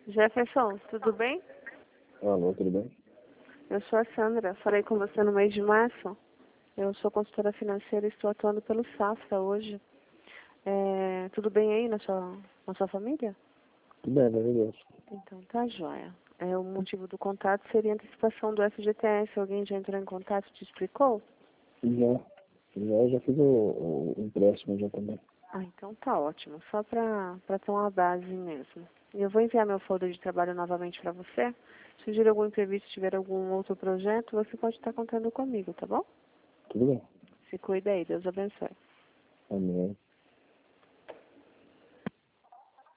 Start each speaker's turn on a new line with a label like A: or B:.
A: Jefferson, tudo bem?
B: Alô, tudo bem?
A: Eu sou a Sandra, falei com você no mês de março. Eu sou consultora financeira e estou atuando pelo Safra hoje. Tudo bem aí na sua família?
B: Tudo bem, maravilhoso.
A: Então tá joia. O motivo do contato seria a antecipação do FGTS. Alguém já entrou em contato e te explicou?
B: Já fiz o empréstimo já também.
A: Ah, então tá ótimo. Só para ter uma base mesmo. E eu vou enviar meu folder de trabalho novamente para você. Se surgir algum imprevisto, tiver algum outro projeto, você pode estar contando comigo, tá bom?
B: Tudo bem.
A: Se cuida aí, Deus abençoe.
B: Amém.